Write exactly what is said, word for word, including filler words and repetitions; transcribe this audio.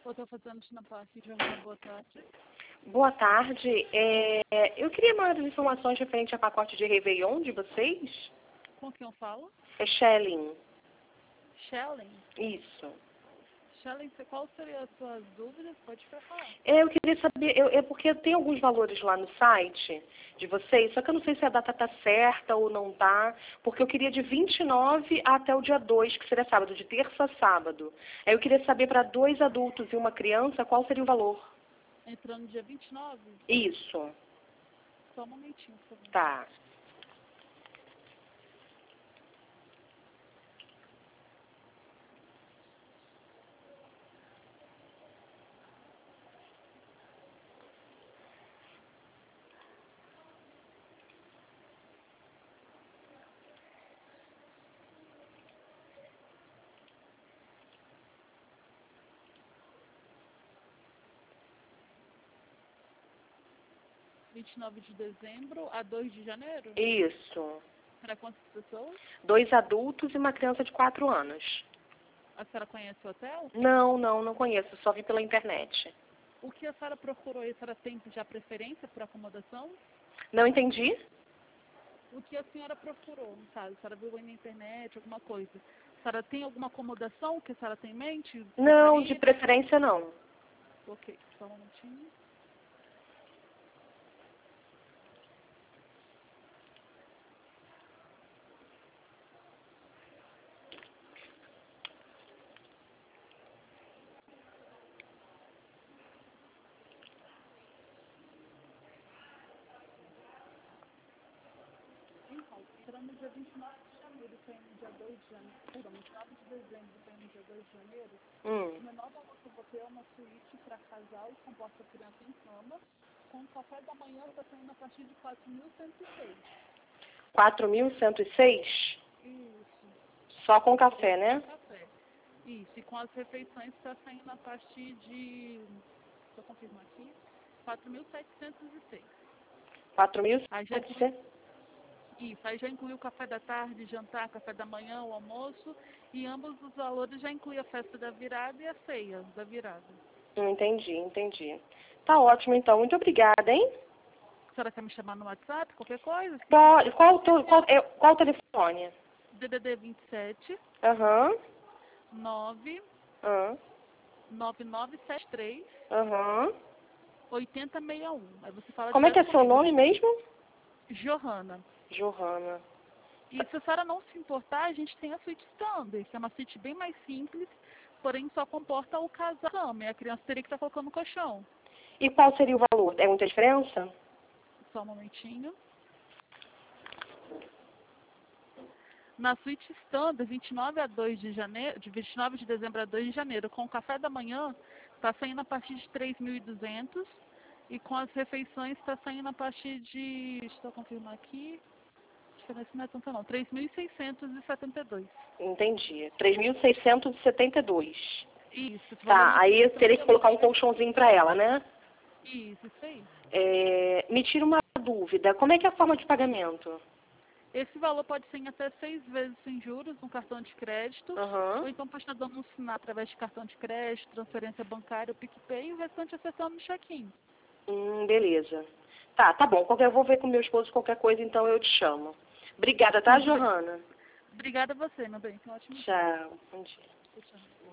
Eu estou fazendo na parte de uma boa tarde. Boa tarde. É, eu queria mais informações referente ao pacote de Réveillon de vocês. Com quem eu falo? É Shelling. Shelling. Isso. Shelling, qual seria as suas dúvidas? Pode falar. É, eu queria saber, eu, é porque tem alguns valores lá no site de vocês, só que eu não sei se a data tá certa ou não tá, porque eu queria de vinte e nove até o dia dois, que seria sábado, de terça a sábado. Aí eu queria saber para dois adultos e uma criança, qual seria o valor? Entrando no dia vinte e nove? Isso. Só um momentinho, por favor. Tá. vinte e nove de dezembro a dois de janeiro? Isso. Para quantas pessoas? Dois adultos e uma criança de quatro anos. A senhora conhece o hotel? Não, não, não conheço, só vi pela internet. O que a senhora procurou aí? A senhora tem já preferência por acomodação? Não entendi? O que a senhora procurou, no caso? A senhora viu aí na internet, alguma coisa? A senhora tem alguma acomodação que a senhora tem em mente? Não, de Preferida? preferência não. Ok, só um momentinho. Então, entrando no dia vinte e nove de janeiro, foi no dia dois de janeiro, perdão, vinte e nove de dezembro, foi no dia dois de janeiro, Hum. o menor valor que eu vou ter é uma suíte para casal e comporta criança em cama, com café da manhã está saindo a partir de quatro mil cento e seis. quatro mil cento e seis? Isso. Só com café, né? Café. Isso, e com as refeições está saindo a partir de, deixa eu confirmar aqui, quatro mil setecentos e seis. quatro mil Aí já e setecentos? Isso, aí já inclui o café da tarde, jantar, café da manhã, o almoço, e ambos os valores já incluem a festa da virada e a ceia da virada. Hum, entendi, entendi. Tá ótimo, então. Muito obrigada, hein? A senhora quer me chamar no WhatsApp, qualquer coisa? Qual, qual, tu- qual, é, qual o telefone? D D D vinte e sete, Aham. nove Aham. nove nove sete três, Aham. oito zero seis um. Aí você fala Como é que direto é seu comigo. nome mesmo? Johanna. Johanna. E se a senhora não se importar, a gente tem a suíte standard, que é uma suíte bem mais simples, porém só comporta o casal, e a criança teria que estar colocando no colchão. E qual seria o valor? É muita diferença? Só um momentinho. Na suíte standard, vinte e nove a dois de janeiro, de vinte e nove de dezembro a dois de janeiro, com o café da manhã, está saindo a partir de três mil e duzentos e com as refeições está saindo a partir de, deixa eu confirmar aqui, acho que não é tanto não, três mil seiscentos e setenta e dois. Entendi. três mil seiscentos e setenta e dois. Isso, esse valor Tá, aí eu inclui teria que colocar um colchãozinho pra ela, né? isso, isso aí. É, me tira uma dúvida. Como é que é a forma de pagamento? Esse valor pode ser em até seis vezes sem juros no cartão de crédito, Aham. ou então pode estar dando um sinal através de cartão de crédito, transferência bancária, o PicPay e o restante acessando no check-in. Hum, beleza. Tá, tá bom. Qualquer, eu vou ver com meu esposo qualquer coisa, então eu te chamo. Obrigada, tá, Tudo bem. Johanna? Obrigada a você, meu bem. Tenha um ótimo dia. Tchau. Bom dia. Tchau.